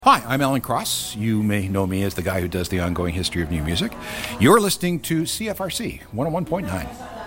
Hi, I'm Alan Cross. You may know me as the guy who does the ongoing history of new music. You're listening to CFRC 101.9.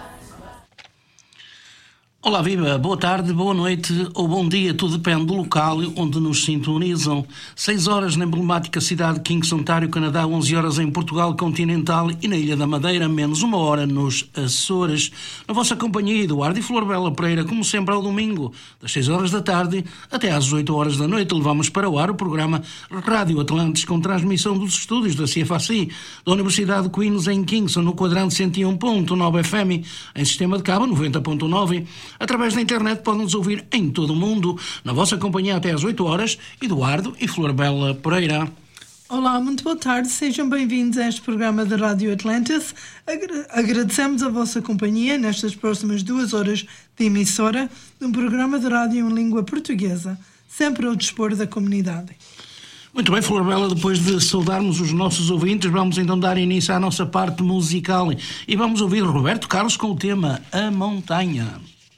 Olá, viva, boa tarde, boa noite ou bom dia, tudo depende do local onde nos sintonizam. 6 horas na emblemática cidade de Kingston, Ontário, Canadá, 11 horas em Portugal continental e na Ilha da Madeira, menos 1 hora nos Açores. Na vossa companhia, Eduardo e Flor Bela Pereira, como sempre ao domingo, das 6 horas da tarde até às 18 horas da noite, levamos para o ar o programa Rádio Atlantis com transmissão dos estúdios da CFAC, da Universidade de Queens em Kingston, no quadrante 101.9 FM, em sistema de cabo 90.9. Através da internet podem-nos ouvir em todo o mundo. Na vossa companhia até às 8 horas, Eduardo e Flor Bela Pereira. Olá, muito boa tarde. Sejam bem-vindos a este programa da Rádio Atlantis. Agradecemos a vossa companhia nestas próximas 2 horas de emissora de um programa de rádio em língua portuguesa, sempre ao dispor da comunidade. Muito bem, Flor Bela, depois de saudarmos os nossos ouvintes, vamos então dar início à nossa parte musical e vamos ouvir Roberto Carlos com o tema A Montanha.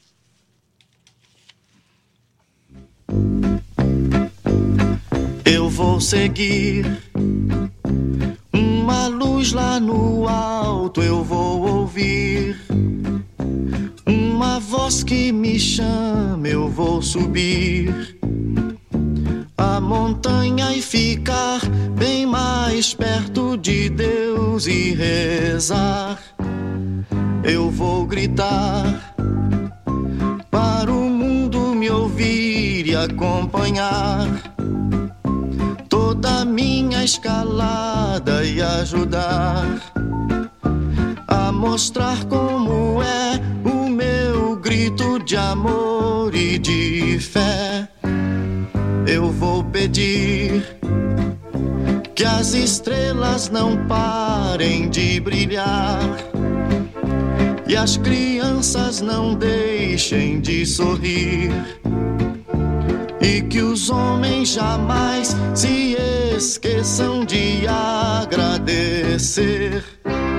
Eu vou seguir uma luz lá no alto, eu vou ouvir uma voz que me chama, eu vou subir a montanha e ficar bem mais perto de Deus e rezar. Eu vou gritar para o mundo me ouvir e acompanhar toda a minha escalada e ajudar a mostrar como é o meu grito de amor e de fé. Eu vou pedir que as estrelas não parem de brilhar e as crianças não deixem de sorrir, e que os homens jamais se esqueçam de agradecer.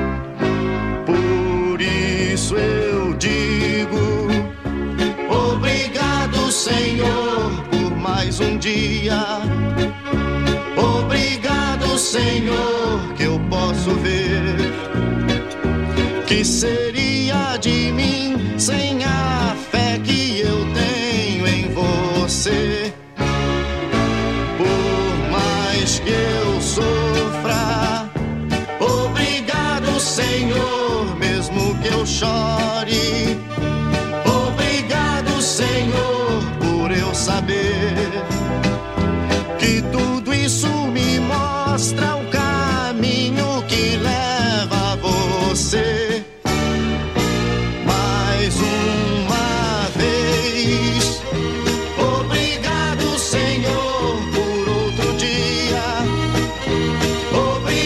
Por isso eu digo obrigado, Senhor, por mais um dia. Obrigado, Senhor, que eu posso ver. Que seria de mim sem a fé que eu tenho em você? Por mais que eu sofra, obrigado, Senhor, mesmo que eu chore. Obrigado, Senhor, por eu saber que tudo isso me mostra o caminho que leva a você.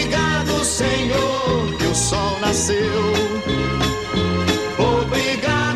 Obrigado,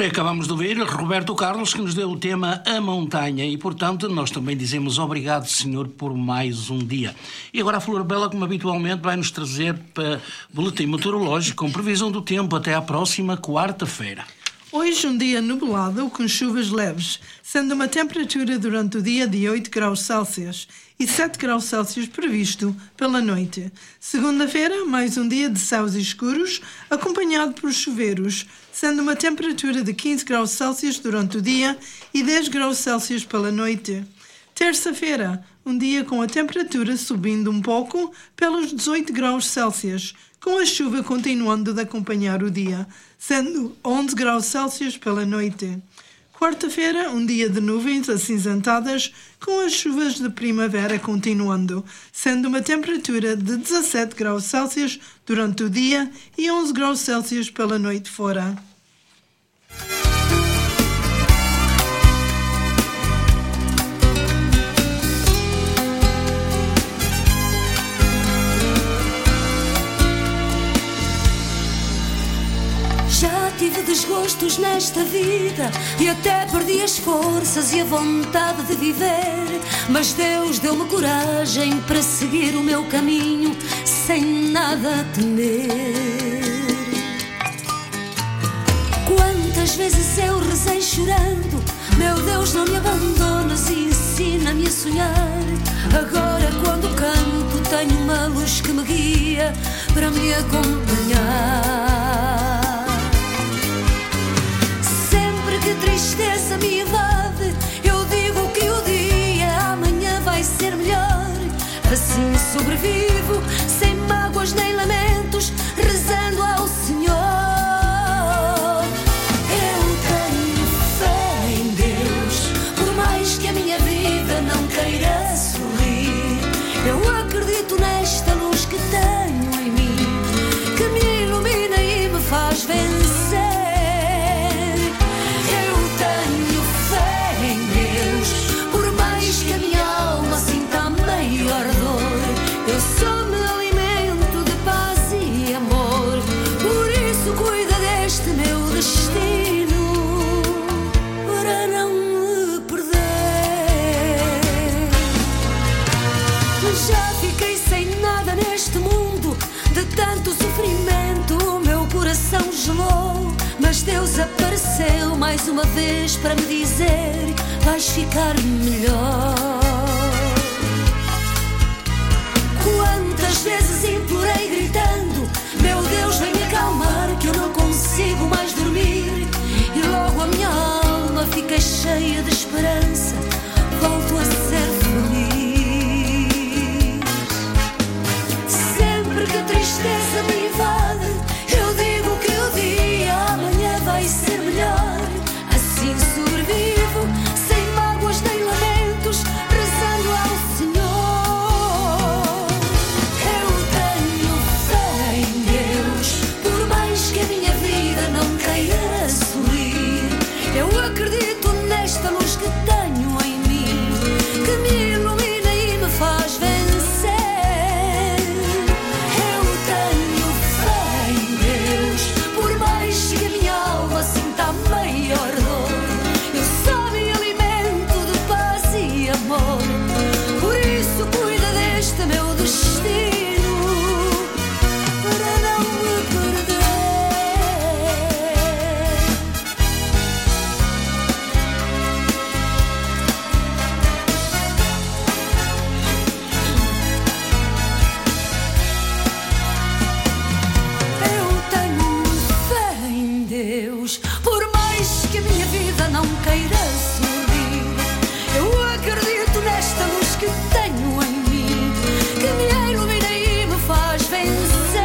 acabamos de ouvir Roberto Carlos, que nos deu o tema A Montanha, e portanto nós também dizemos obrigado, Senhor, por mais um dia. E agora a Flor Bela, como habitualmente, vai nos trazer para boletim meteorológico com previsão do tempo até à próxima quarta-feira. Hoje um dia nublado com chuvas leves, sendo uma temperatura durante o dia de 8 graus Celsius e 7 graus Celsius previsto pela noite. Segunda-feira, mais um dia de céus escuros, acompanhado por chuveiros, sendo uma temperatura de 15 graus Celsius durante o dia e 10 graus Celsius pela noite. Terça-feira, um dia com a temperatura subindo um pouco pelos 18 graus Celsius, com a chuva continuando de acompanhar o dia, sendo 11 graus Celsius pela noite. Quarta-feira, um dia de nuvens acinzentadas, com as chuvas de primavera continuando, sendo uma temperatura de 17 graus Celsius durante o dia e 11 graus Celsius pela noite fora. Tive desgostos nesta vida e até perdi as forças e a vontade de viver, mas Deus deu-me coragem para seguir o meu caminho sem nada temer. Quantas vezes eu rezei chorando: meu Deus, não me abandonas e ensina-me a sonhar. Agora quando canto tenho uma luz que me guia para me acompanhar. Que tristeza me invade, eu digo que o dia amanhã vai ser melhor. Assim sobrevivo, sem mágoas nem lamentos, rezando ao Senhor. Eu tenho fé em Deus, por mais que a minha vida não queira sorrir. Eu acredito nesta luz que tenho em mim, que me ilumina e me faz vencer. Eu só me alimento de paz e amor, por isso cuida deste meu destino, para não me perder. Já fiquei sem nada neste mundo, de tanto sofrimento o meu coração gelou, mas Deus apareceu mais uma vez para me dizer: vais ficar melhor. Quantas vezes implorei gritando: meu Deus, vem me acalmar, que eu não consigo mais dormir. E logo a minha alma fica cheia de esperança, volto a ser feliz. Sempre que a tristeza me invade, eu digo que o dia amanhã vai ser melhor. Assim sobrevivo, sem mágoas nem lamentos, rezando ao Senhor. Eu acredito nesta luz que tenho em mim, que me ilumina e me faz vencer. Eu tenho fé em Deus, por mais que a minha alma sinta a maior dor. Eu só me alimento de paz e amor, por isso cuida deste meu destino, para não me perder. Por mais que a minha vida não queira sorrir, eu acredito nesta luz que tenho em mim, que me ilumina e me faz vencer.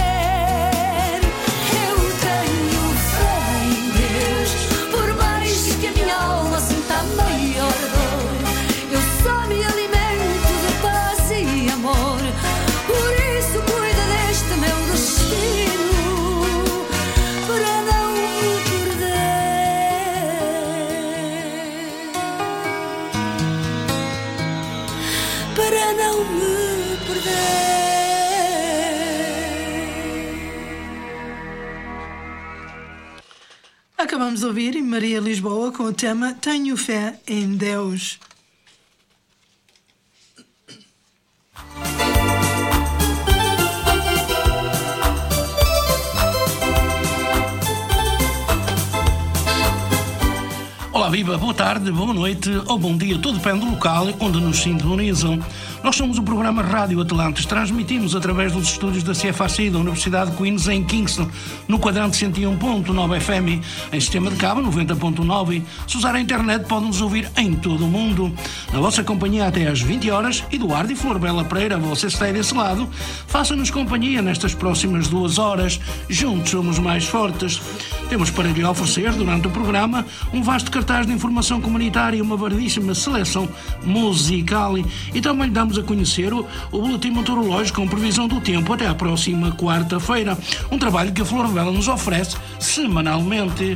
Eu tenho fé em Deus, por mais que a minha alma sinta a maior dor. Eu só me alimento de paz e amor, por isso cuida deste meu destino, para não me perder. Para não me perder. Acabamos de ouvir Maria Lisboa com o tema Tenho Fé em Deus. Olá, viva, boa tarde, boa noite ou bom dia, tudo depende do local onde nos sintonizam. Nós somos o programa Rádio Atlantis, transmitimos através dos estúdios da CFAC da Universidade de Queens em Kingston, no quadrante 101.9 FM, em sistema de cabo 90.9. Se usar a internet pode nos ouvir em todo o mundo. Na vossa companhia até às 20 horas, Eduardo e Flor Bela Pereira, você está desse lado, faça-nos companhia nestas próximas 2 horas. Juntos somos mais fortes. Temos para lhe oferecer, durante o programa, um vasto cartaz de informação comunitária e uma variedíssima seleção musical. E também lhe damos a conhecer o boletim meteorológico com previsão do tempo até à próxima quarta-feira. Um trabalho que a Flor Bela nos oferece semanalmente.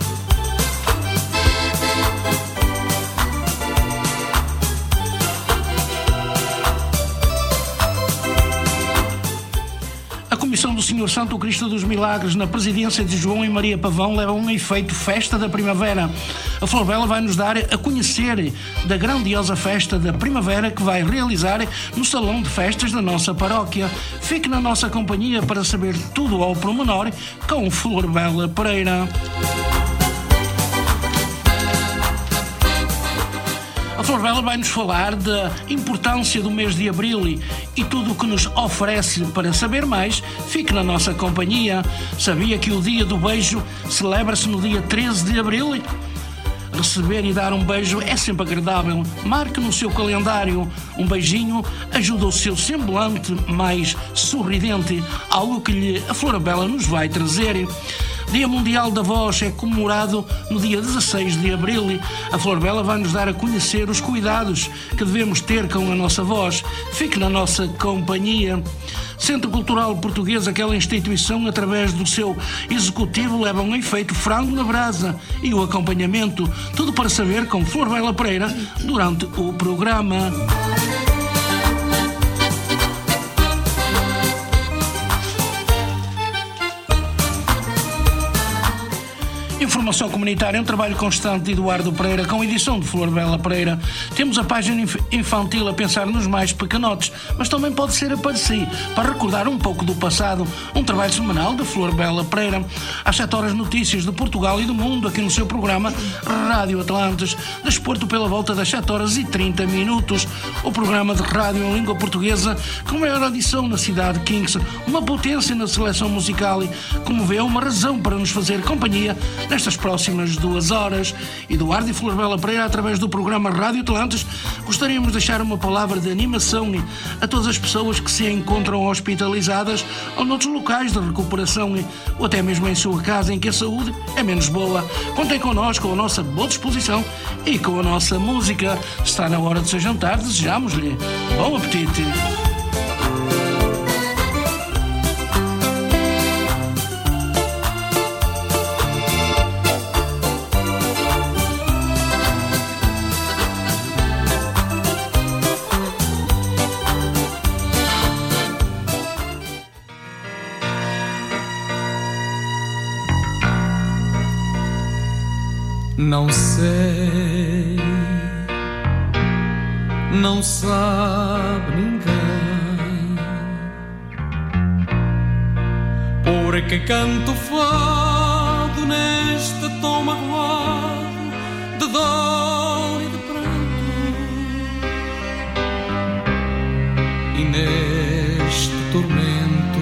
A Comissão do Senhor Santo Cristo dos Milagres, na presidência de João e Maria Pavão, leva um efeito Festa da Primavera. A Flor Bela vai nos dar a conhecer da grandiosa Festa da Primavera que vai realizar no Salão de Festas da nossa paróquia. Fique na nossa companhia para saber tudo ao pormenor com Flor Bela Pereira. A Flor Bela vai-nos falar da importância do mês de Abril e tudo o que nos oferece. Para saber mais, fique na nossa companhia. Sabia que o Dia do Beijo celebra-se no dia 13 de Abril? Receber e dar um beijo é sempre agradável. Marque no seu calendário. Um beijinho ajuda o seu semblante mais sorridente, algo que a Flor Bela nos vai trazer. Dia Mundial da Voz é comemorado no dia 16 de Abril. A Flor Bela vai nos dar a conhecer os cuidados que devemos ter com a nossa voz. Fique na nossa companhia. Centro Cultural Português, aquela instituição, através do seu executivo, leva um efeito frango na brasa e o acompanhamento. Tudo para saber com Flor Bela Pereira durante o programa. Informação comunitária é um trabalho constante de Eduardo Pereira, com edição de Flor Bela Pereira. Temos a página infantil a pensar nos mais pequenotes, mas também pode ser a para si, para recordar um pouco do passado. Um trabalho semanal de Flor Bela Pereira. Às 7 horas, notícias de Portugal e do mundo, aqui no seu programa Rádio Atlantis. Desporto pela volta das 7 horas e 30 minutos. O programa de rádio em língua portuguesa, com maior audição na cidade de Kingston, uma potência na seleção musical e, como vê, uma razão para nos fazer companhia nestas próximas 2 horas. Eduardo e Flor Bela Pereira, através do programa Rádio Atlantis, gostaríamos de deixar uma palavra de animação a todas as pessoas que se encontram hospitalizadas ou noutros locais de recuperação ou até mesmo em sua casa em que a saúde é menos boa. Contem connosco, com a nossa boa disposição e com a nossa música. Está na hora de se jantar, desejamos-lhe bom apetite. Não sei, não sabe ninguém, porque canto fado neste tom magoado de dor e de pranto, e neste tormento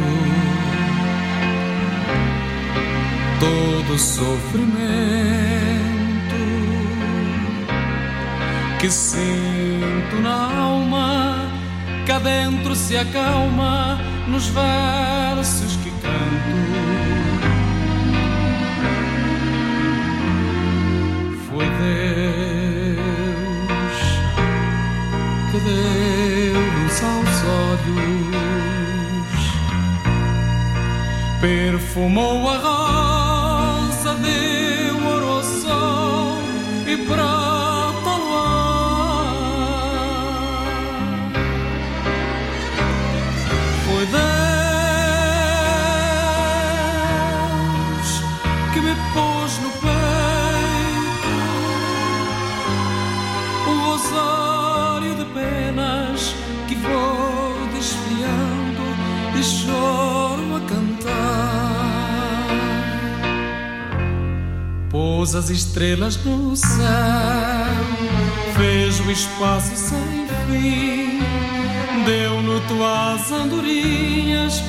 todo sofrimento que sinto na alma, cá dentro se acalma nos versos que canto. Foi Deus que deu luz aos olhos, perfumou a rosa, deu ouro ao sol e prata. Foi Deus que me pôs no peito e choro a cantar. Pôs as estrelas no céu, fez o espaço sem fim, deu luto às andorinhas.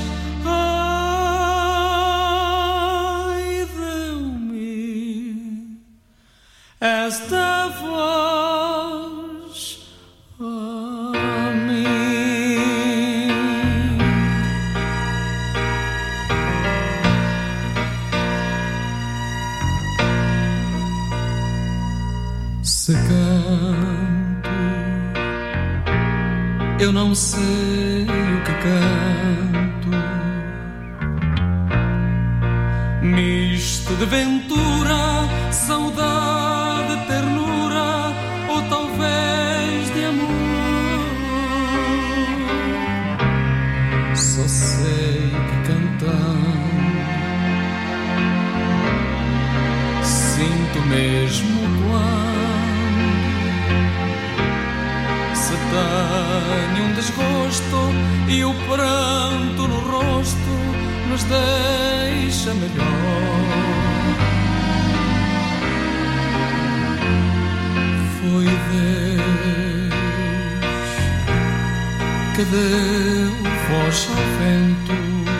Ai, deu-me esta voz a mim. Se canto, eu não sei o que canto, misto de ventura, saudade, ternura, ou talvez de amor. Só sei que cantando sinto mesmo quando se tenho um desgosto e o pranto no rosto nos deixa melhor. Foi Deus que deu voz ao vento,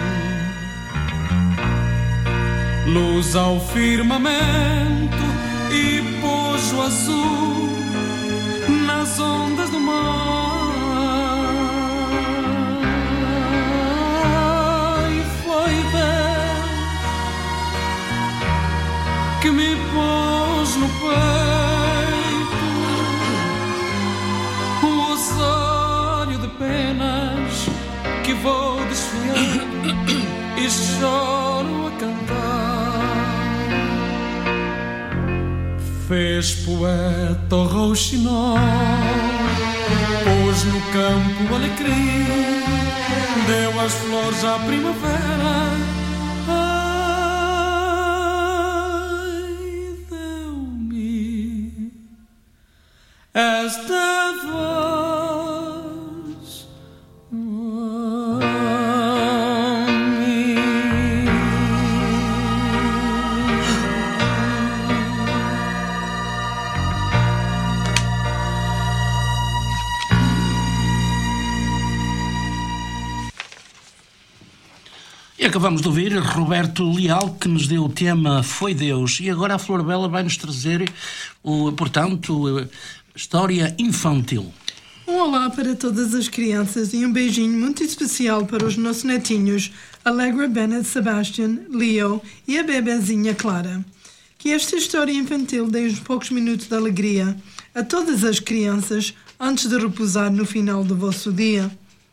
luz ao firmamento e pôs o azul nas ondas do mar. E foi Deus que me pôs no peito um rosário de penas que vou desfiar e choro a cantar. Fez poeta o rouxinol, pôs no campo alecrim, deu as flores à primavera. Ai, deu-me esta voz a mim. E acabamos de ouvir Roberto Leal, que nos deu o tema Foi Deus. E agora a Flor Bela vai-nos trazer, portanto, história infantil. Um olá para todas as crianças e um beijinho muito especial para os nossos netinhos Allegra, Bennett, Sebastian, Leo e a bebezinha Clara. Que esta história infantil dê uns poucos minutos de alegria a todas as crianças antes de repousar no final do vosso dia.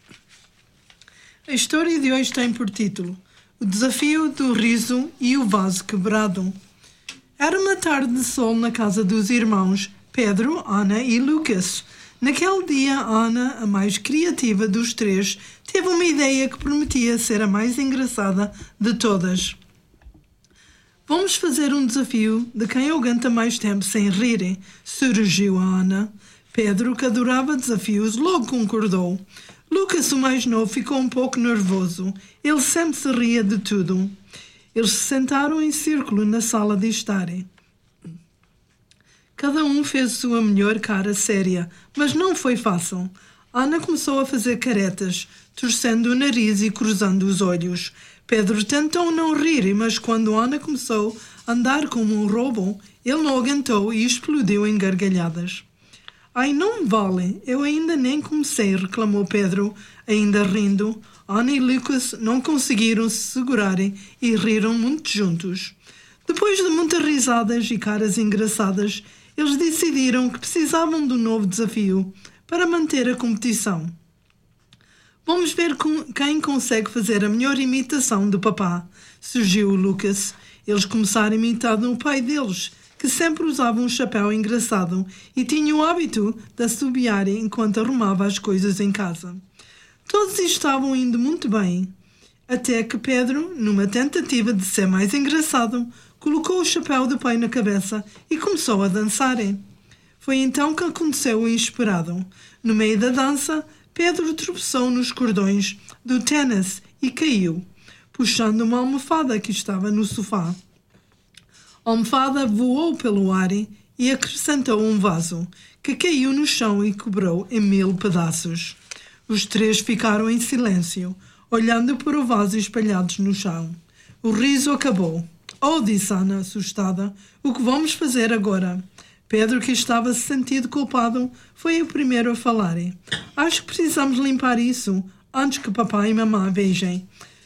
A história de hoje tem por título O Desafio do Riso e o Vaso Quebrado. Era uma tarde de sol na casa dos irmãos Pedro, Ana e Lucas. Naquele dia, Ana, a mais criativa dos três, teve uma ideia que prometia ser a mais engraçada de todas. Vamos fazer um desafio de quem aguenta mais tempo sem rir, surgiu a Ana. Pedro, que adorava desafios, logo concordou. Lucas, o mais novo, ficou um pouco nervoso. Ele sempre se ria de tudo. Eles se sentaram em círculo na sala de estarem. Cada um fez sua melhor cara séria, mas não foi fácil. Ana começou a fazer caretas, torcendo o nariz e cruzando os olhos. Pedro tentou não rir, mas quando Ana começou a andar como um robô, ele não aguentou e explodiu em gargalhadas. Ai, não vale, eu ainda nem comecei, reclamou Pedro, ainda rindo. Ana e Lucas não conseguiram se segurarem e riram muito juntos. Depois de muitas risadas e caras engraçadas, eles decidiram que precisavam de um novo desafio para manter a competição. Vamos ver quem consegue fazer a melhor imitação do papá, surgiu o Lucas. Eles começaram a imitar o pai deles, que sempre usava um chapéu engraçado e tinha o hábito de assobiar enquanto arrumava as coisas em casa. Todos estavam indo muito bem, até que Pedro, numa tentativa de ser mais engraçado, colocou o chapéu do pai na cabeça e começou a dançar. Foi então que aconteceu o inesperado. No meio da dança, Pedro tropeçou nos cordões do tênis e caiu, puxando uma almofada que estava no sofá. A almofada voou pelo ar e acrescentou um vaso, que caiu no chão e quebrou em 1000 pedaços. Os três ficaram em silêncio, olhando para o vaso espalhados no chão. O riso acabou. Oh, disse Ana, assustada, o que vamos fazer agora? Pedro, que estava se sentindo culpado, foi o primeiro a falar. Acho que precisamos limpar isso antes que papai e mamãe vejam.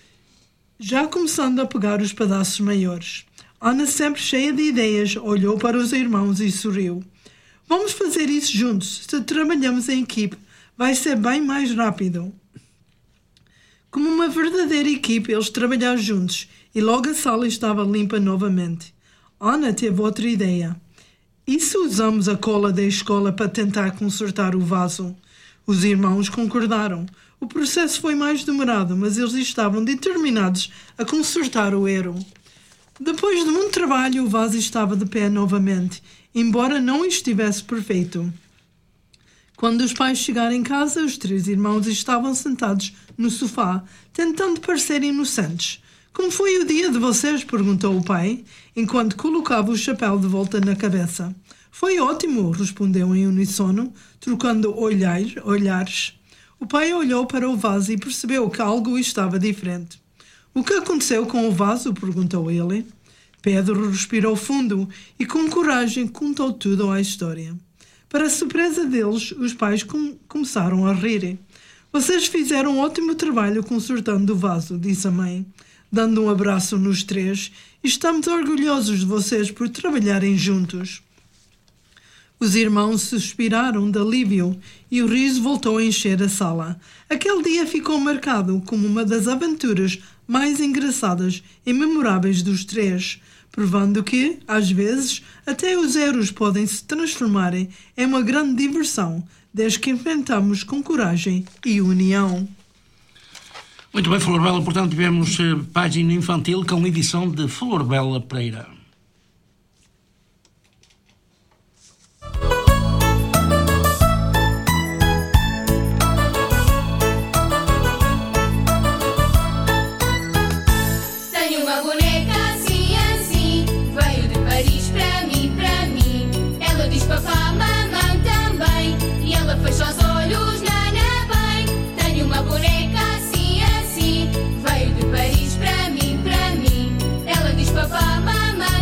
Já começando a pegar os pedaços maiores. Ana, sempre cheia de ideias, olhou para os irmãos e sorriu. Vamos fazer isso juntos. Se trabalhamos em equipe, vai ser bem mais rápido. Como uma verdadeira equipe, eles trabalharam juntos e logo a sala estava limpa novamente. Ana teve outra ideia. E se usamos a cola da escola para tentar consertar o vaso? Os irmãos concordaram. O processo foi mais demorado, mas eles estavam determinados a consertar o erro. Depois de muito trabalho, o vaso estava de pé novamente, embora não estivesse perfeito. Quando os pais chegaram em casa, os 3 irmãos estavam sentados no sofá, tentando parecer inocentes. Como foi o dia de vocês? Perguntou o pai, enquanto colocava o chapéu de volta na cabeça. Foi ótimo, respondeu em uníssono, trocando olhares. O pai olhou para o vaso e percebeu que algo estava diferente. O que aconteceu com o vaso? Perguntou ele. Pedro respirou fundo e com coragem contou tudo à história. Para a surpresa deles, os pais começaram a rir. Vocês fizeram um ótimo trabalho consertando o vaso, disse a mãe, dando um abraço nos 3. Estamos orgulhosos de vocês por trabalharem juntos. Os irmãos suspiraram de alívio e o riso voltou a encher a sala. Aquele dia ficou marcado como uma das aventuras mais engraçadas e memoráveis dos 3, provando que, às vezes, até os erros podem se transformar em uma grande diversão, desde que enfrentamos com coragem e união. Muito bem, Flor Bela, portanto tivemos página infantil com edição de Flor Bela Pereira. Tenho uma boneca assim, assim, veio de Paris para mim. Ela diz papá, mamãe também, e ela fecha os olhos, nana bem. Tenho uma boneca assim, assim, veio de Paris para mim. Ela diz papá, mamãe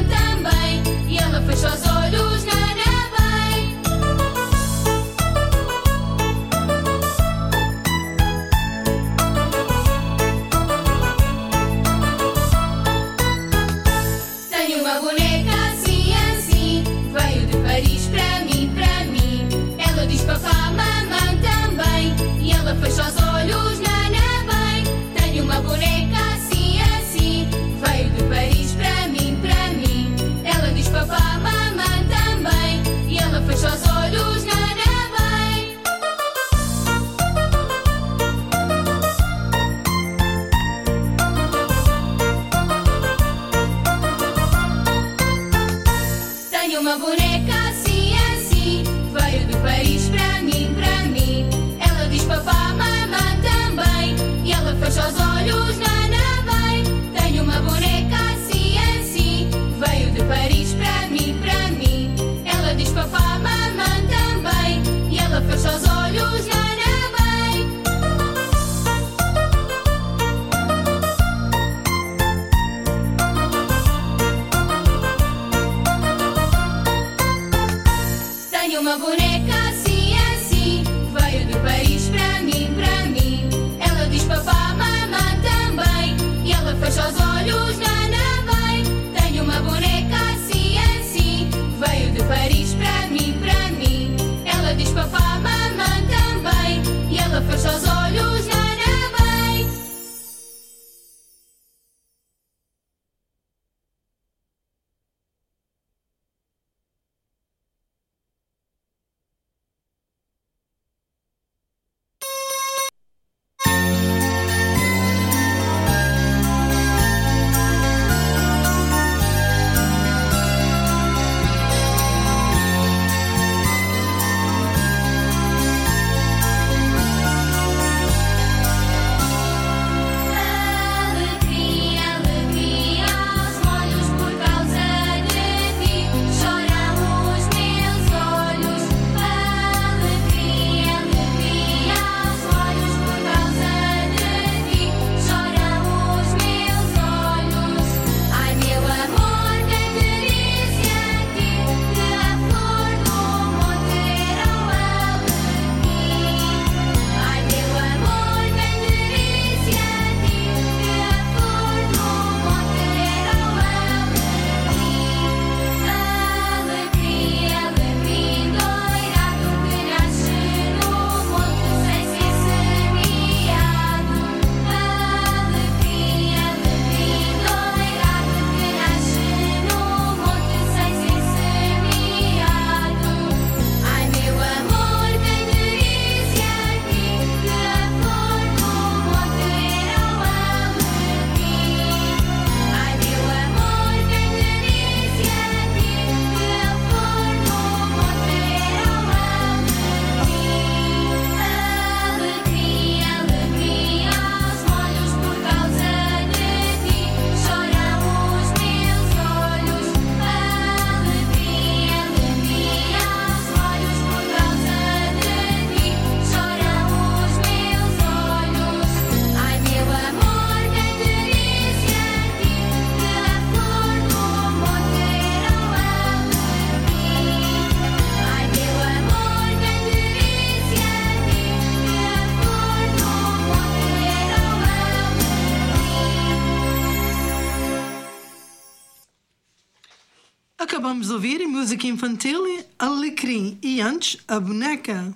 acabamos de ouvir música infantil, Alecrim, e antes, A Boneca.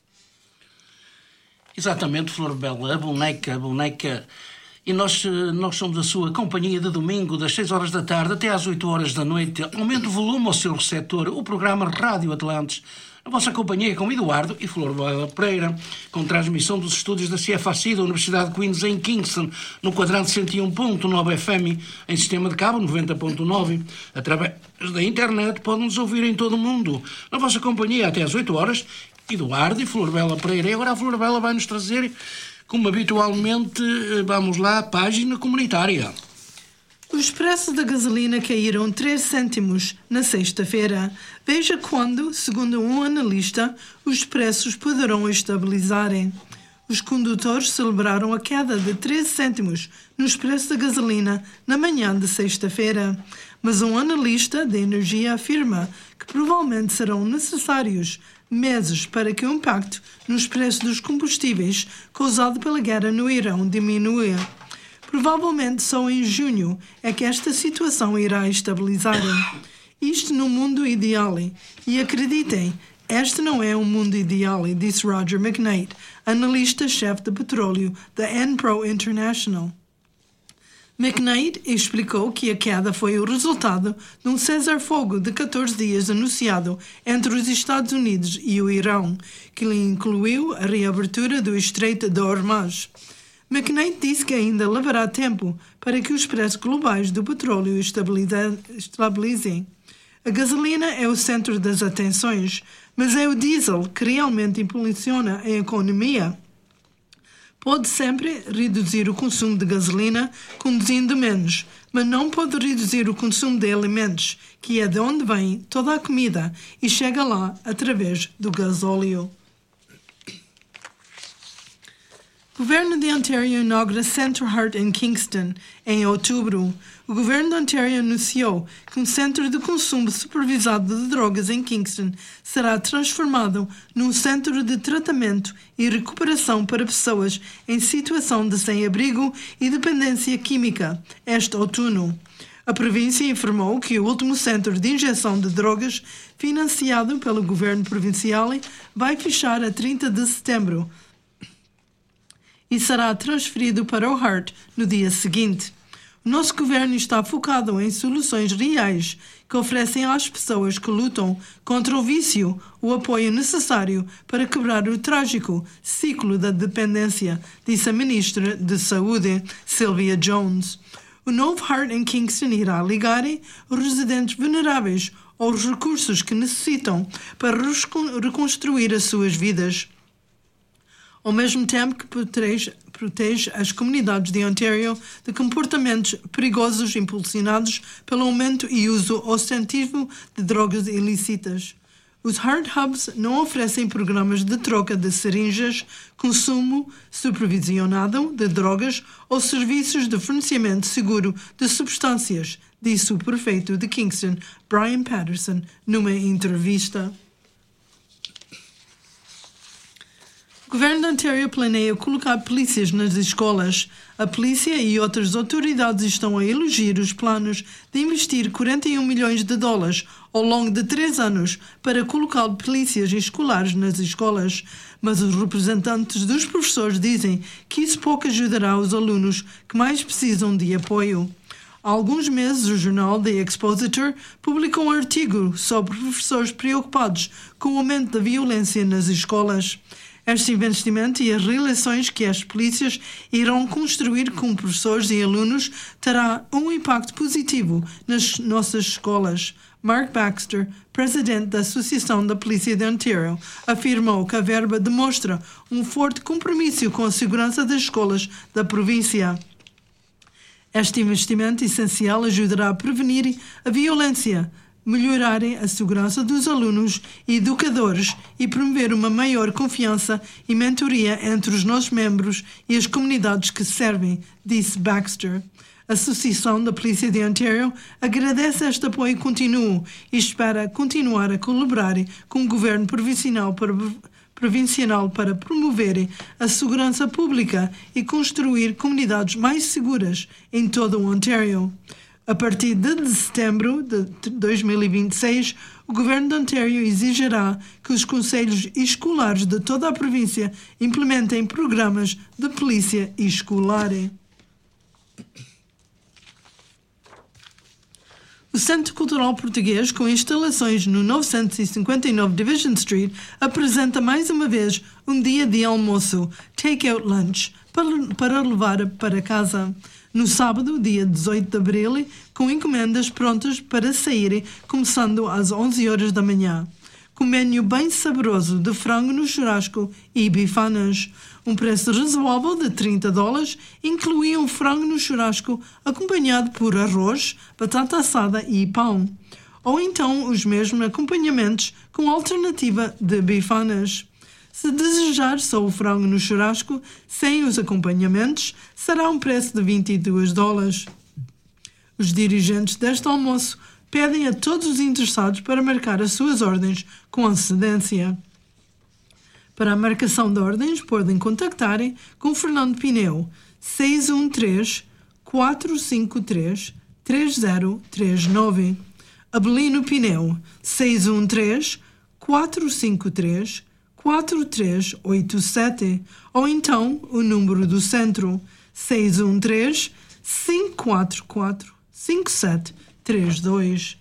Exatamente, Flor Bela, a boneca. E nós somos a sua companhia de domingo, das 6 horas da tarde até às 8 horas da noite. Aumente o volume ao seu receptor, o programa Rádio Atlantes. A vossa companhia com Eduardo e Flor Bela Pereira, com transmissão dos estúdios da CFAC da Universidade de Queens em Kingston, no quadrante 101.9 FM, em sistema de cabo 90.9. Através da internet podem-nos ouvir em todo o mundo. Na vossa companhia até às 8 horas, Eduardo e Flor Bela Pereira. E agora a Flor Bela vai nos trazer, como habitualmente, vamos lá, a página comunitária. Os preços da gasolina caíram 3 cêntimos na sexta-feira. Veja quando, segundo um analista, os preços poderão estabilizarem. Os condutores celebraram a queda de 13 cêntimos nos preços da gasolina na manhã de sexta-feira. Mas um analista de energia afirma que provavelmente serão necessários meses para que o impacto nos preços dos combustíveis causado pela guerra no Irão diminua. Provavelmente só em junho é que esta situação irá estabilizar. Isto no mundo ideal. E acreditem, este não é um mundo ideal, disse Roger McKnight, analista-chefe de petróleo da Enpro International. McKnight explicou que a queda foi o resultado de um cessar-fogo de 14 dias anunciado entre os Estados Unidos e o Irão, que incluiu a reabertura do Estreito de Hormuz. McKnight disse que ainda levará tempo para que os preços globais do petróleo estabilizem. A gasolina é o centro das atenções, mas é o diesel que realmente impulsiona a economia. Pode sempre reduzir o consumo de gasolina conduzindo menos, mas não pode reduzir o consumo de alimentos, que é de onde vem toda a comida e chega lá através do gasóleo. O governo de Ontário inaugura Centre Heart em Kingston em outubro. O governo de Ontário anunciou que um centro de consumo supervisado de drogas em Kingston será transformado num centro de tratamento e recuperação para pessoas em situação de sem-abrigo e dependência química este outono. A província informou que o último centro de injeção de drogas, financiado pelo governo provincial, vai fechar a 30 de setembro e será transferido para o Heart no dia seguinte. O nosso governo está focado em soluções reais que oferecem às pessoas que lutam contra o vício o apoio necessário para quebrar o trágico ciclo da dependência, disse a ministra de Saúde, Sylvia Jones. O novo Heart em Kingston irá ligar os residentes vulneráveis aos recursos que necessitam para reconstruir as suas vidas, ao mesmo tempo que protege as comunidades de Ontário de comportamentos perigosos impulsionados pelo aumento e uso ostentativo de drogas ilícitas. Os Heart Hubs não oferecem programas de troca de seringas, consumo supervisionado de drogas ou serviços de fornecimento seguro de substâncias, disse o prefeito de Kingston, Brian Patterson, numa entrevista. O governo de Ontário planeia colocar polícias nas escolas. A polícia e outras autoridades estão a elogiar os planos de investir 41 milhões de dólares ao longo de 3 anos para colocar polícias escolares nas escolas. Mas os representantes dos professores dizem que isso pouco ajudará os alunos que mais precisam de apoio. Há alguns meses, o jornal The Expositor publicou um artigo sobre professores preocupados com o aumento da violência nas escolas. Este investimento e as relações que as polícias irão construir com professores e alunos terá um impacto positivo nas nossas escolas. Mark Baxter, presidente da Associação da Polícia de Ontário, afirmou que a verba demonstra um forte compromisso com a segurança das escolas da província. Este investimento essencial ajudará a prevenir a violência, melhorar a segurança dos alunos e educadores e promover uma maior confiança e mentoria entre os nossos membros e as comunidades que servem, disse Baxter. A Associação da Polícia de Ontário agradece este apoio contínuo e espera continuar a colaborar com o governo provincial para promover a segurança pública e construir comunidades mais seguras em todo o Ontário. A partir de setembro de 2026, o Governo de Ontário exigirá que os conselhos escolares de toda a província implementem programas de polícia escolar. O Centro Cultural Português, com instalações no 959 Division Street, apresenta mais uma vez um dia de almoço, take-out lunch, para levar para casa. No sábado, dia 18 de abril, com encomendas prontas para saírem, começando às 11 horas da manhã. Com menu bem saboroso de frango no churrasco e bifanas. Um preço razoável de $30 incluía um frango no churrasco acompanhado por arroz, batata assada e pão. Ou então os mesmos acompanhamentos com alternativa de bifanas. Se desejar só o frango no churrasco, sem os acompanhamentos, será um preço de $22. Os dirigentes deste almoço pedem a todos os interessados para marcar as suas ordens com antecedência. Para a marcação de ordens, podem contactar com Fernando Pineu, 613-453-3039. Abelino Pineu, 613-453-4387, ou então o número do centro, 613-544-5732.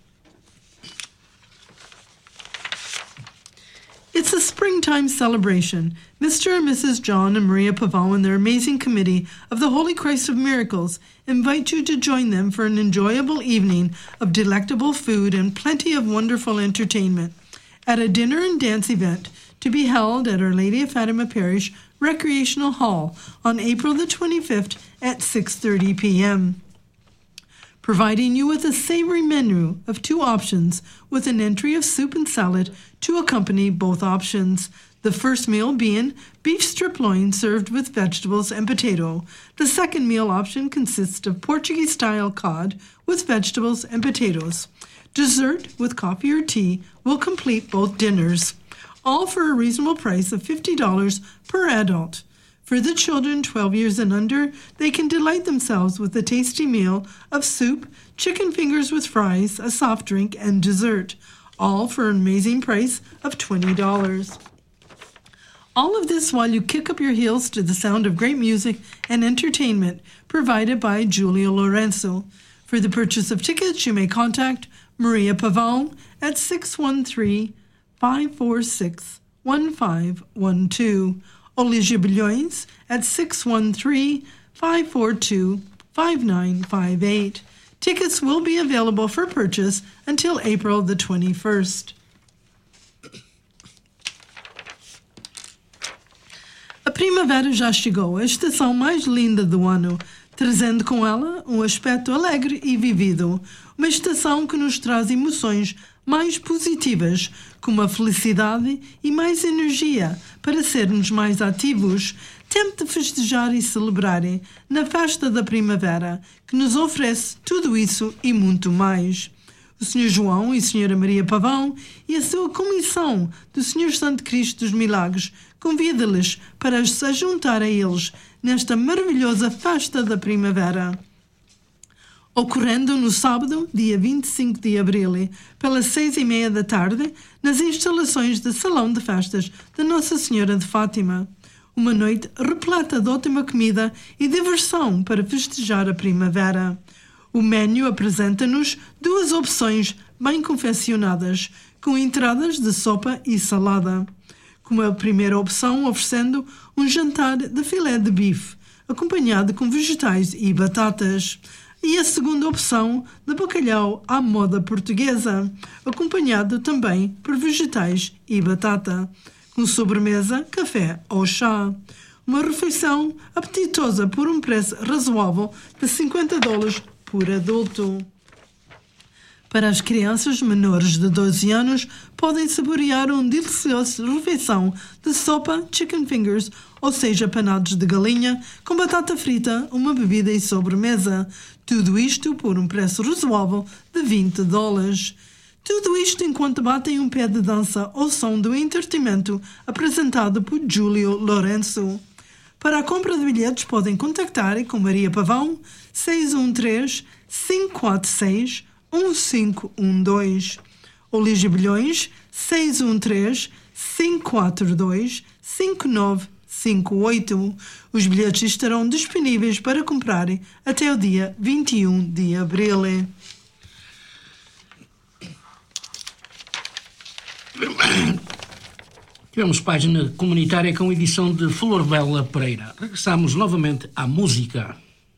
It's a springtime celebration. Mr. and Mrs. John and Maria Pavão and their amazing committee of the Holy Christ of Miracles invite you to join them for an enjoyable evening of delectable food and plenty of wonderful entertainment at a dinner and dance event to be held at Our Lady of Fatima Parish Recreational Hall on April the 25th at 6:30 p.m. Providing you with a savory menu of 2 options with an entry of soup and salad to accompany both options. The first meal being beef strip loin served with vegetables and potato. The second meal option consists of Portuguese-style cod with vegetables and potatoes. Dessert with coffee or tea will complete both dinners, all for a reasonable price of $50 per adult. For the children 12 years and under, they can delight themselves with a tasty meal of soup, chicken fingers with fries, a soft drink, and dessert, all for an amazing price of $20. All of this while you kick up your heels to the sound of great music and entertainment provided by Julio Lorenzo. For the purchase of tickets, you may contact Maria Pavão at 613-546-1512. Olígia Bilhões at 613-542-5958. Tickets will be available for purchase until April the 21st. A primavera já chegou, a estação mais linda do ano, trazendo com ela um aspecto alegre e vivido. Uma estação que nos traz emoções mais positivas, como a felicidade e mais energia para sermos mais ativos. Tempo de festejar e celebrar na festa da primavera, que nos oferece tudo isso e muito mais. O Sr. João e a Sra. Maria Pavão e a sua comissão do Sr. Santo Cristo dos Milagres convida-lhes para se juntar a eles nesta maravilhosa festa da primavera. Ocorrendo no sábado, dia 25 de abril, pelas 6:30 da tarde, nas instalações do Salão de Festas de Nossa Senhora de Fátima. Uma noite repleta de ótima comida e diversão para festejar a primavera. O menu apresenta-nos 2 opções bem confeccionadas, com entradas de sopa e salada. Como a primeira opção, oferecendo um jantar de filé de bife, acompanhado com vegetais e batatas. E a segunda opção, de bacalhau à moda portuguesa, acompanhado também por vegetais e batata, com sobremesa, café ou chá. Uma refeição apetitosa por um preço razoável de $50 por adulto. Para as crianças menores de 12 anos, podem saborear uma deliciosa refeição de sopa, chicken fingers, ou seja, panados de galinha, com batata frita, uma bebida e sobremesa. Tudo isto por um preço razoável de $20. Tudo isto enquanto batem um pé de dança ao som do entretenimento apresentado por Julio Lorenzo. Para a compra de bilhetes podem contactar com Maria Pavão, 546-1512 ou ligue bilhões 613-542-5958. Os bilhetes estarão disponíveis para comprarem até o dia 21 de abril. Tivemos página comunitária com edição de Flor Bela Pereira. Regressamos novamente à música.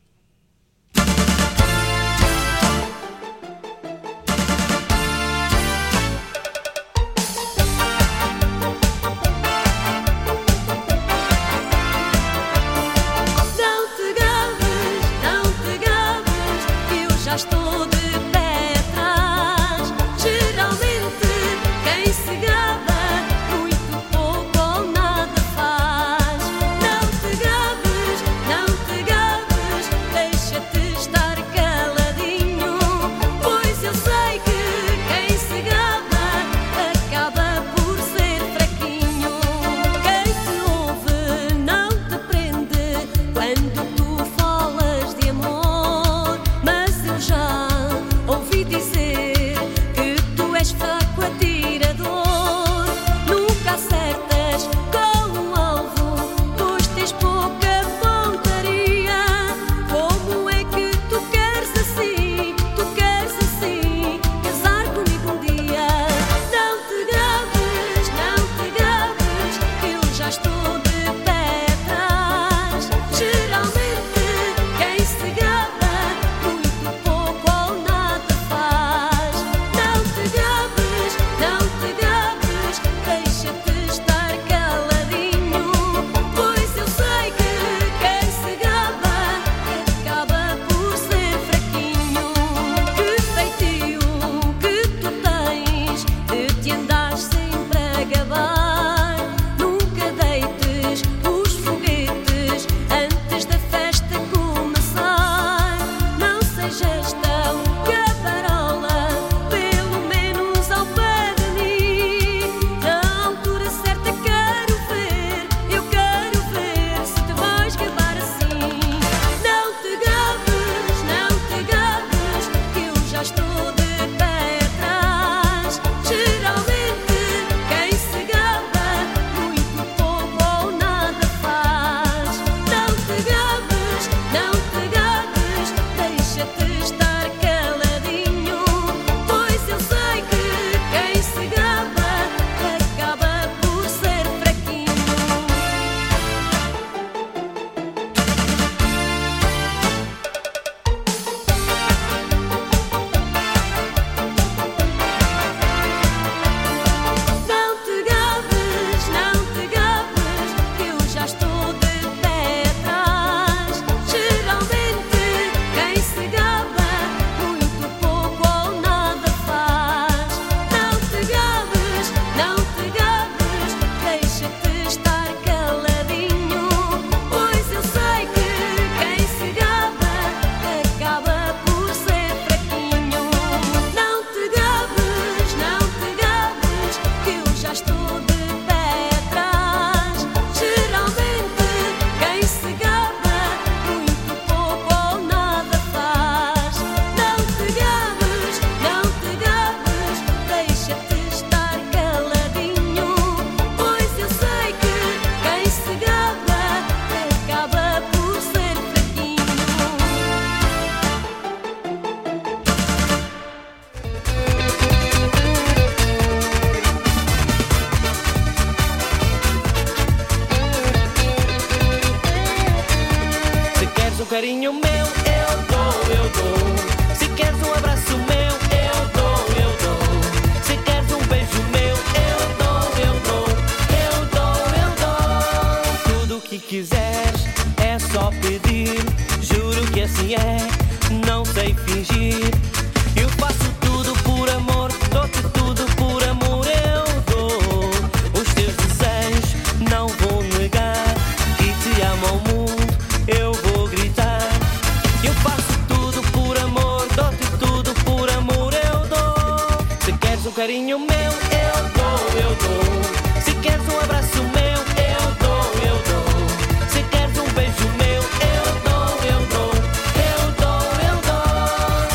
carinho meu, eu dou. Se queres um abraço meu, eu dou. Se queres um beijo meu, eu dou. Tudo o que quiseres é só pedir. Juro que assim é, não sei fingir. Eu faço tudo por amor, dou-te tudo por amor, eu dou. Os teus desejos não vou negar, e te amo ao mundo, eu vou gritar. Eu faço tudo por amor, dou-te tudo por amor, eu dou. Se queres um carinho meu, eu dou. Se queres um abraço meu, eu dou. Se queres um beijo meu, eu dou.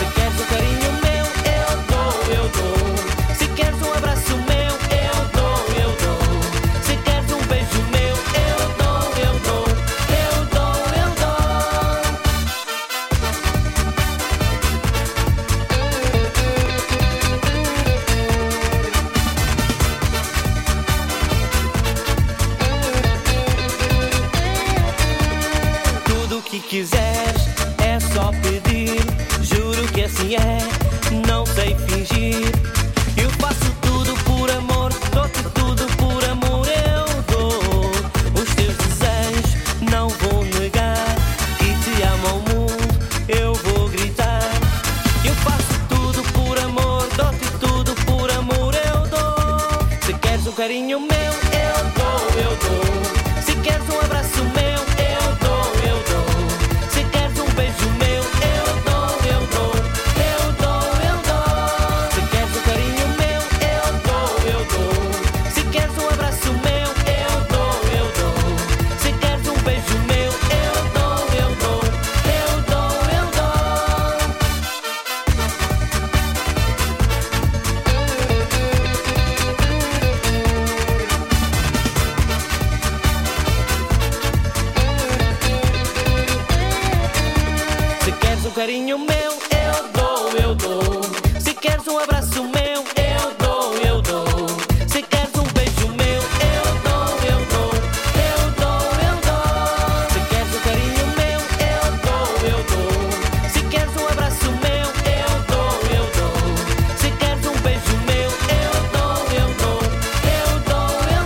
carinho meu, eu dou, eu dou. Se queres um abraço meu, eu dou, eu dou. Se queres um beijo meu, eu dou, eu dou. Eu dou, eu dou. Se queres um carinho meu, eu dou, eu dou. Se queres um abraço meu, eu dou, eu dou. Se queres um beijo meu, eu dou, eu dou. Eu dou, eu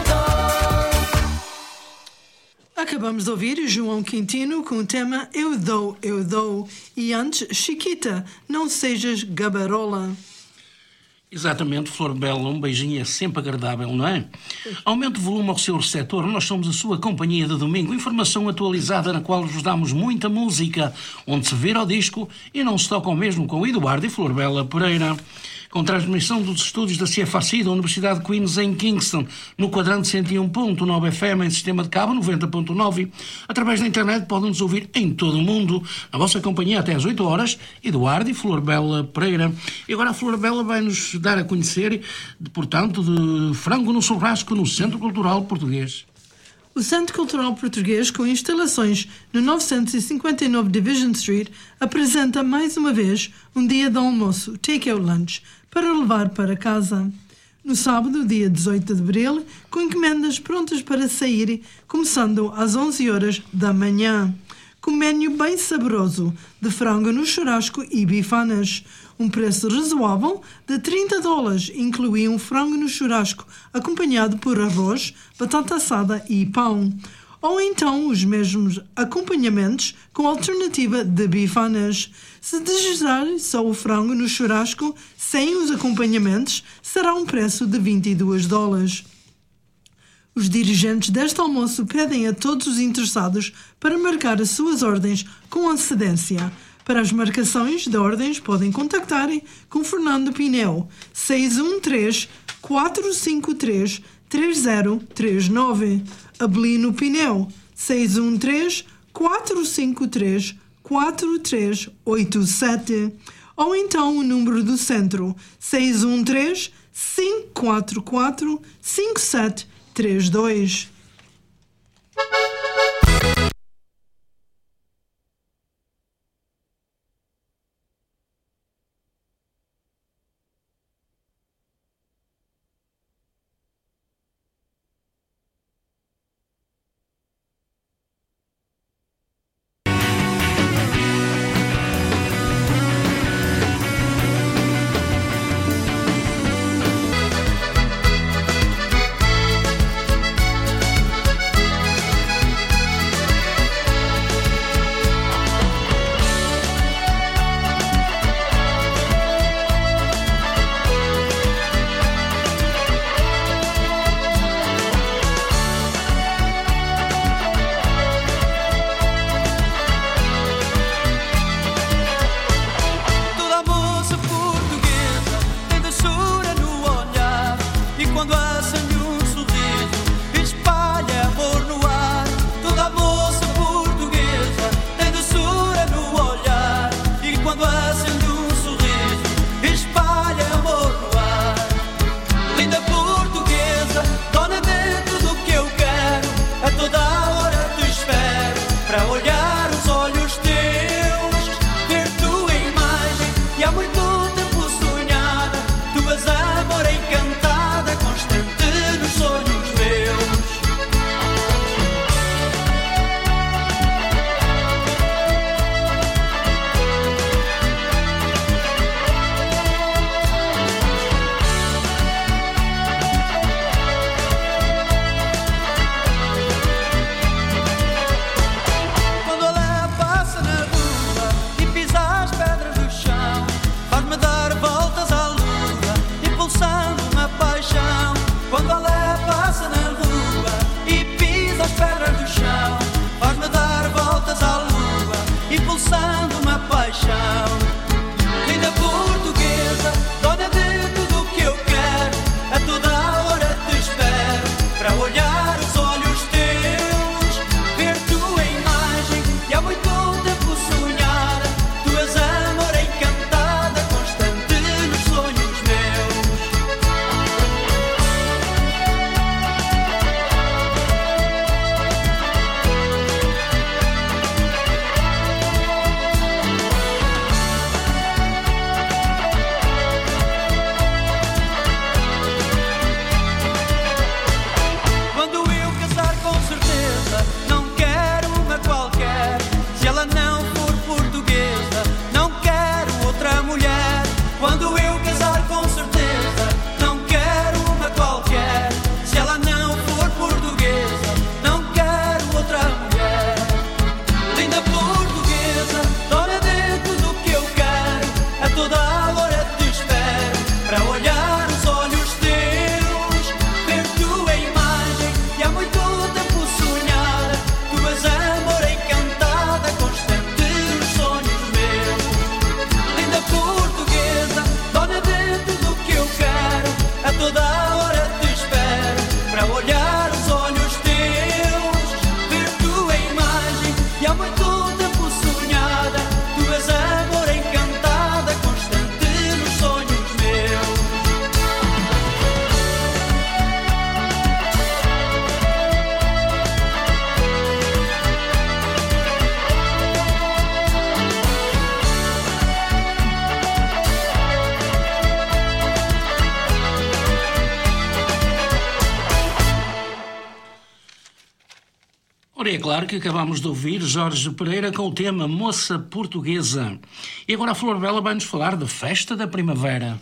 dou. Acabamos de ouvir João Quintino com o tema Eu Dou, Eu Dou. E antes, Chiquita, Não Sejas Gabarola. Exatamente, Flor Bela, um beijinho é sempre agradável, não é? Aumente o volume ao seu receptor, nós somos a sua companhia de domingo, informação atualizada na qual vos damos muita música, onde se vira ao disco e não se toca ao mesmo com Eduardo e Flor Bela Pereira. Com transmissão dos estúdios da CFAC da Universidade de Queens em Kingston, no quadrante 101.9 FM em sistema de cabo 90.9. Através da internet podem-nos ouvir em todo o mundo. Na vossa companhia até às 8 horas, Eduardo e Flor Bela Pereira. E agora a Flor Bela vai-nos dar a conhecer, portanto, de frango no churrasco no Centro Cultural Português. O Centro Cultural Português, com instalações no 959 Division Street, apresenta mais uma vez um dia de almoço, take-out lunch, para levar para casa. No sábado, dia 18 de abril, com encomendas prontas para sair, começando às 11 horas da manhã. Com menu bem saboroso de frango no churrasco e bifanas. Um preço razoável de $30, inclui um frango no churrasco, acompanhado por arroz, batata assada e pão. Ou então os mesmos acompanhamentos com alternativa de bifanas. Se desejar só o frango no churrasco, sem os acompanhamentos, será um preço de $22. Os dirigentes deste almoço pedem a todos os interessados para marcar as suas ordens com antecedência. Para as marcações de ordens, podem contactar com Fernando Pinel, 613-453-3039. Abelino Pinel, 613-453-4387. Ou então o número do centro, 613-544-5732. claro que acabamos de ouvir Jorge Pereira com o tema Moça Portuguesa. E agora a Flor Bela vai-nos falar da Festa da Primavera.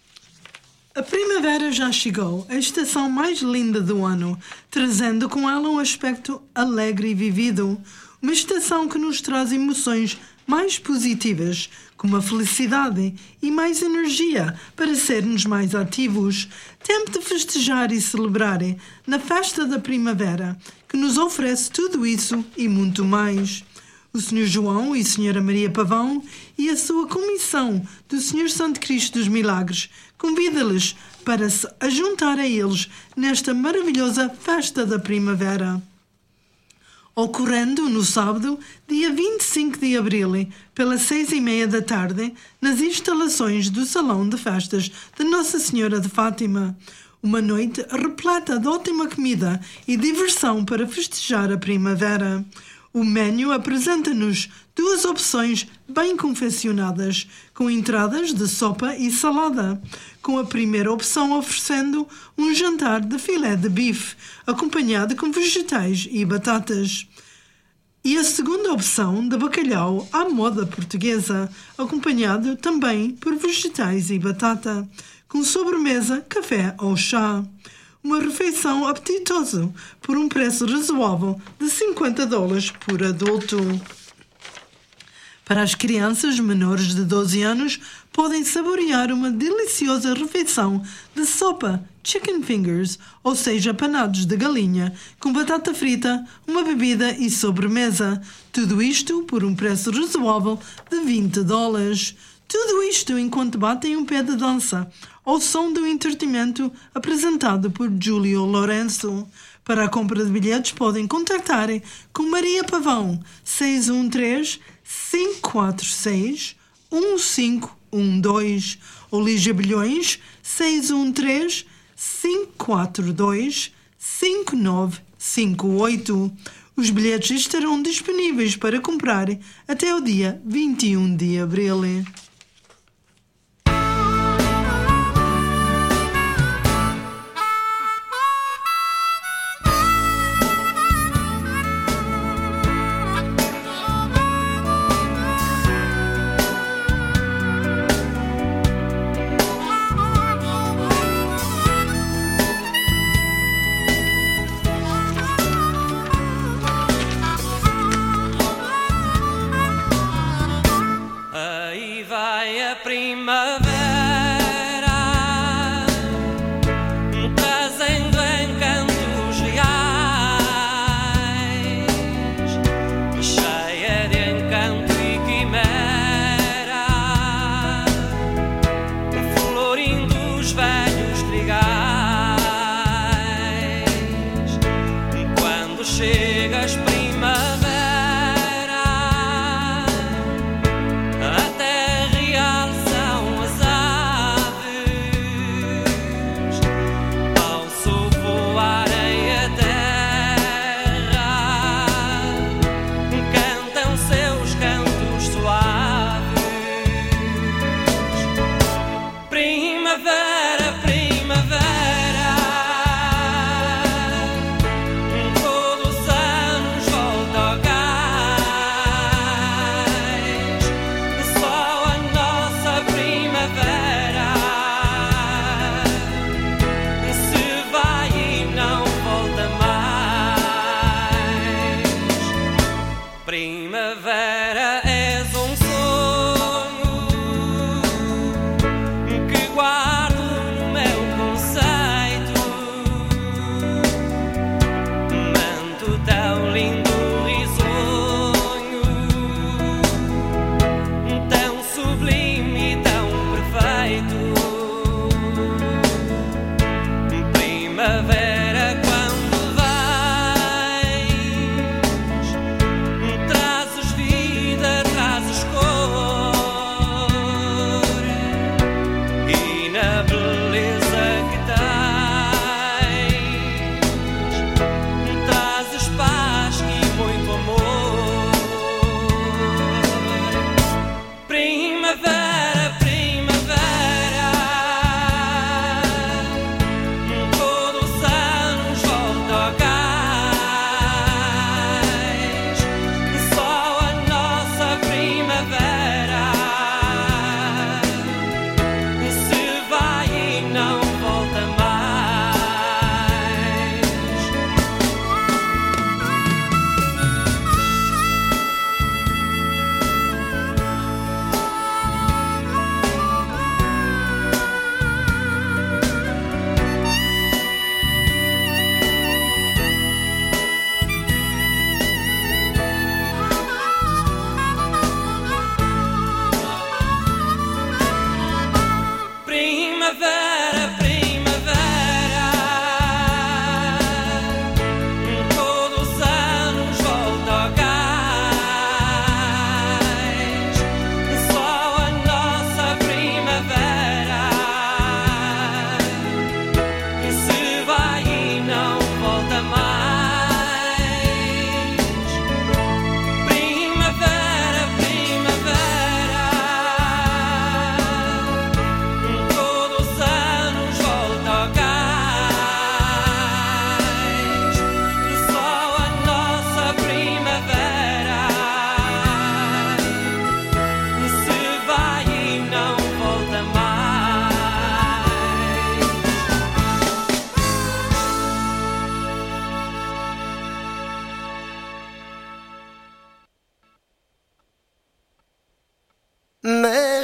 A primavera já chegou, a estação mais linda do ano, trazendo com ela um aspecto alegre e vivido. Uma estação que nos traz emoções mais positivas, como a felicidade e mais energia para sermos mais ativos. Tempo de festejar e celebrar na Festa da Primavera, que nos oferece tudo isso e muito mais. O Sr. João e Sra. Maria Pavão e a sua comissão do Sr. Santo Cristo dos Milagres convida-lhes para se juntar a eles nesta maravilhosa Festa da Primavera. Ocorrendo no sábado, dia 25 de abril, pelas 6:30 da tarde, nas instalações do Salão de Festas de Nossa Senhora de Fátima. Uma noite repleta de ótima comida e diversão para festejar a primavera. O menu apresenta-nos 2 opções bem confeccionadas, com entradas de sopa e salada, com a primeira opção oferecendo um jantar de filé de bife, acompanhado com vegetais e batatas. E a segunda opção de bacalhau à moda portuguesa, acompanhado também por vegetais e batata, com sobremesa, café ou chá. Uma refeição apetitosa por um preço razoável de $50 por adulto. Para as crianças menores de 12 anos, podem saborear uma deliciosa refeição de sopa chicken fingers, ou seja, panados de galinha, com batata frita, uma bebida e sobremesa. Tudo isto por um preço razoável de $20. Tudo isto enquanto batem um pé de dança, ao som do entretenimento apresentado por Júlio Lourenço. Para a compra de bilhetes podem contactar com Maria Pavão 613-546-1512 ou Lígia Bilhões 613-542-5958. Os bilhetes estarão disponíveis para comprar até o dia 21 de abril. Traz os vídeos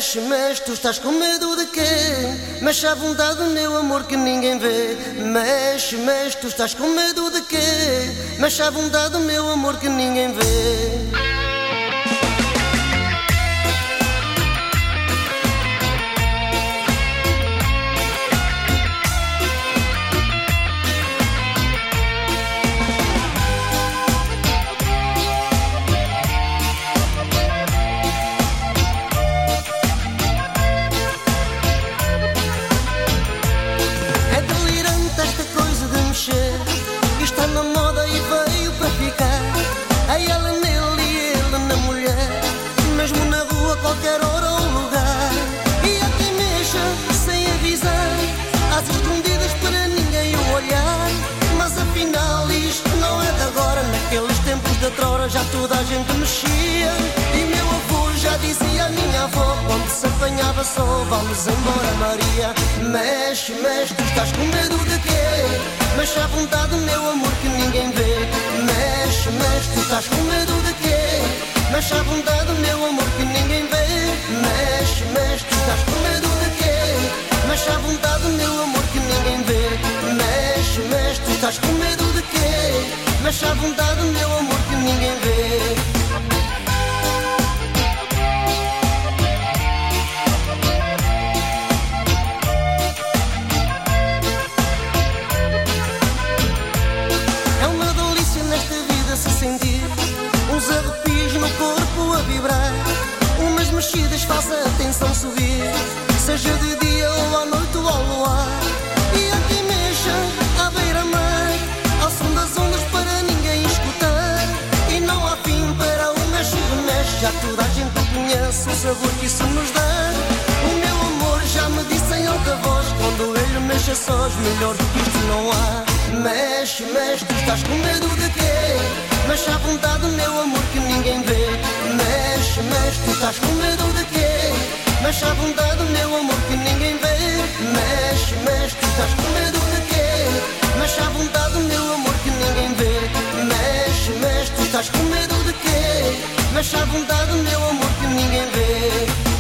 Mexe, mexe, tu estás com medo de quê? Mexe à vontade, meu amor, que ninguém vê. Mexe, mexe, tu estás com medo de quê? Mexe à vontade, meu amor, que ninguém vê. Está na moda e veio para ficar. A ela nele e ele na mulher, mesmo na rua, qualquer hora ou lugar. E há quem mexa sem avisar, às escondidas para ninguém o olhar. Mas afinal isto não é de agora. Naqueles tempos de outrora já toda a gente mexia. E meu avô já dizia à minha avó, quando se apanhava só: vamos embora, Maria. Mexe, mexe, tu estás com medo de quê? Mexe à vontade, meu amor, que ninguém vê. Mexe, mexe, tu estás com medo de quê? Mexe à vontade, meu amor, que ninguém vê. Mexe, mexe, tu estás com medo de quê? Mexe à vontade, meu amor, que ninguém vê. Mexe, mexe, tu estás com medo de quê? Mexe à vontade, meu amor, que ninguém vê. Uns arrepios no corpo a vibrar, umas mexidas, faça atenção subir, seja de dia ou à noite ou ao luar. E há quem mexa à beira-mar, ao som das ondas para ninguém escutar. E não há fim para o mexe-remexe, já toda a gente conhece o sabor que isso nos dá. O meu amor já me disse em alta voz, quando ele mexe a sós, melhor do que isto não há. Mexe, mexe, tu estás com medo de quê? Mexe à vontade, meu amor, que ninguém vê. Mexe, mexe, tu estás com medo de quê? Mexe à vontade, meu amor, que ninguém vê. Mexe, mexe, tu estás com medo de quê? Mexe à vontade, meu amor, que ninguém vê. Mexe, mexe, tu estás com medo de quê? Mexe à vontade, meu amor, que ninguém vê.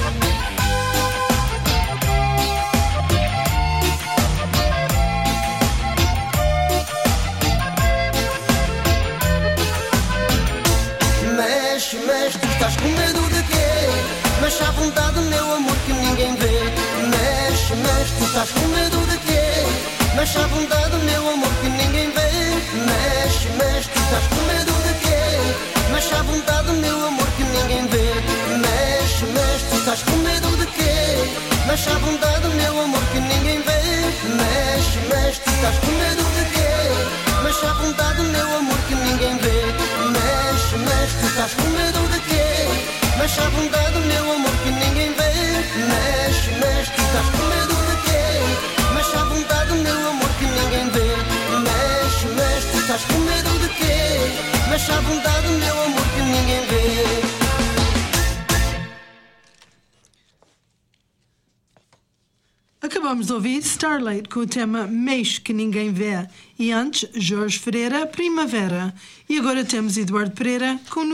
Mexe, mexe, tu estás com medo de quê? Mexe à vontade, meu amor, que ninguém vê. Mexe, mexe, tu estás com medo de quê? Mexe à vontade, meu amor, que ninguém vê. Mexe, mexe, tu estás com medo de quê? Mexe à vontade, meu amor, que ninguém vê. Mexe, mexe, tu estás com medo de quê? Mexe à vontade, meu amor, que ninguém vê. Mexe, mexe, tu estás com medo de quê? Mexe à vontade, meu amor, que ninguém vê. Mexe, mexe, tu estás com medo de quê? Mexe à vontade, meu amor, que ninguém vê. Mexe, mexe, tu estás com medo de quê? Mexe à vontade, meu amor, que ninguém vê. Mexe, mexe, tu estás com medo de quê? Mexe à vontade, meu amor, que ninguém vê. Acabamos de ouvir Starlight com o tema Mexe que ninguém vê. E antes, Jorge Ferreira, Primavera. E agora temos Eduardo Pereira com